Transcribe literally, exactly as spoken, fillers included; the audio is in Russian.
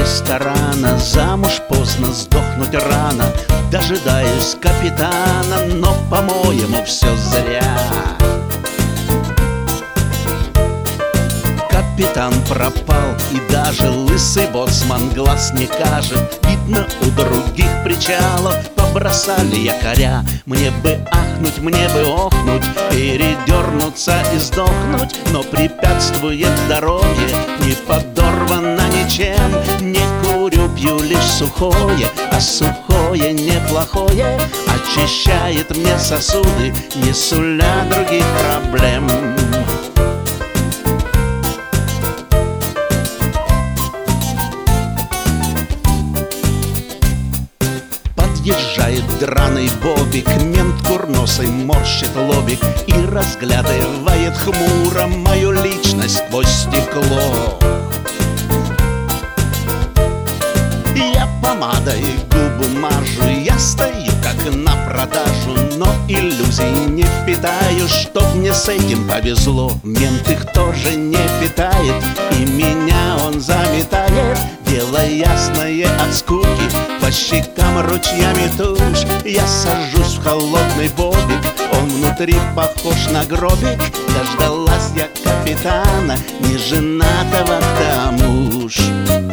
ресторана, замуж поздно, сдохнуть рано. Дожидаюсь капитана, но, по-моему, все зря. Капитан пропал, и даже лысый боцман глаз не кажет. Видно, у других причалов побросали якоря. Мне бы ахнуть, мне бы охнуть, передернуться и сдохнуть, но препятствует дороге, не подорвано ничем. Не курю, пью лишь сухое, а сухое неплохое очищает мне сосуды, не суля других проблем. Подъезжает драный бобик, мент курносый морщит лобик и разглядывает хмуро мою личность сквозь стекло. Я помадой губы мажу, я стою как на продажу, но иллюзий не питаю, чтоб мне с этим повезло. Мент их тоже не питает, и меня он заметает. Дело ясное от скуки, по щекам ручьями тушь. Я сажусь в холодный бобик, он внутри похож на гробик. Дождалась я капитана, не женатого к тому ж.